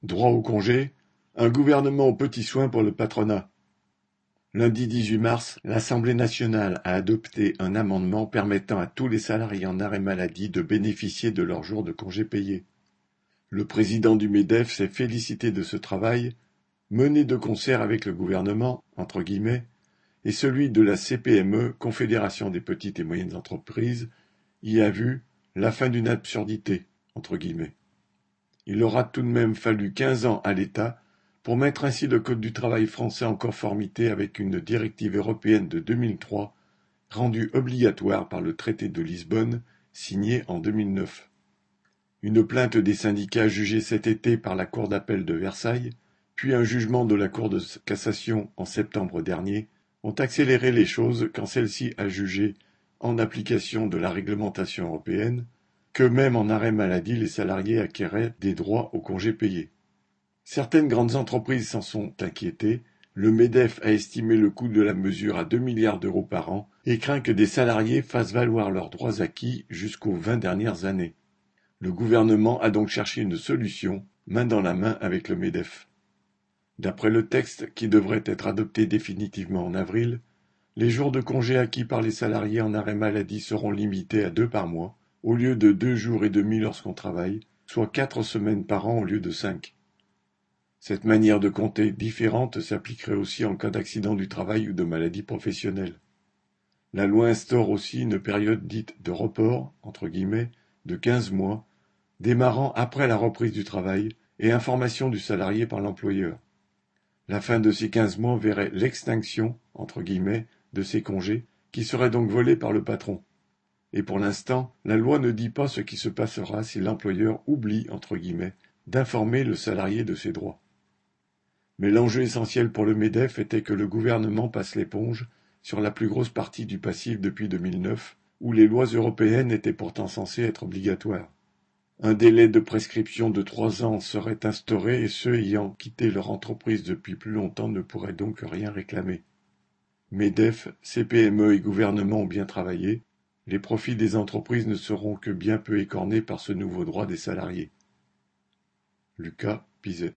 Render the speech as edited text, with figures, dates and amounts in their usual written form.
Droit au congé, un gouvernement aux petits soins pour le patronat. Lundi 18 mars, l'Assemblée nationale a adopté un amendement permettant à tous les salariés en arrêt maladie de bénéficier de leurs jours de congés payés. Le président du MEDEF s'est félicité de ce travail, mené de concert avec le gouvernement, entre guillemets, et celui de la CPME, Confédération des petites et moyennes entreprises, y a vu la fin d'une absurdité, entre guillemets. Il aura tout de même fallu 15 ans à l'État pour mettre ainsi le code du travail français en conformité avec une directive européenne de 2003, rendue obligatoire par le traité de Lisbonne, signé en 2009. Une plainte des syndicats jugée cet été par la Cour d'appel de Versailles, puis un jugement de la Cour de cassation en septembre dernier, ont accéléré les choses quand celle-ci a jugé, en application de la réglementation européenne, que même en arrêt maladie les salariés acquéraient des droits aux congés payés. Certaines grandes entreprises s'en sont inquiétées, le MEDEF a estimé le coût de la mesure à 2 milliards d'euros par an et craint que des salariés fassent valoir leurs droits acquis jusqu'aux 20 dernières années. Le gouvernement a donc cherché une solution, main dans la main avec le MEDEF. D'après le texte, qui devrait être adopté définitivement en avril, les jours de congé acquis par les salariés en arrêt maladie seront limités à 2 par mois, au lieu de 2 jours et demi lorsqu'on travaille, soit 4 semaines par an au lieu de 5. Cette manière de compter différente s'appliquerait aussi en cas d'accident du travail ou de maladie professionnelle. La loi instaure aussi une période dite de report, entre guillemets, de 15 mois, démarrant après la reprise du travail et information du salarié par l'employeur. La fin de ces 15 mois verrait l'extinction, entre guillemets, de ces congés, qui seraient donc volés par le patron. Et pour l'instant, la loi ne dit pas ce qui se passera si l'employeur oublie, entre guillemets, d'informer le salarié de ses droits. Mais l'enjeu essentiel pour le MEDEF était que le gouvernement passe l'éponge sur la plus grosse partie du passif depuis 2009, où les lois européennes étaient pourtant censées être obligatoires. Un délai de prescription de 3 ans serait instauré et ceux ayant quitté leur entreprise depuis plus longtemps ne pourraient donc rien réclamer. MEDEF, CPME et gouvernement ont bien travaillé, les profits des entreprises ne seront que bien peu écornés par ce nouveau droit des salariés. Lucas Pizet.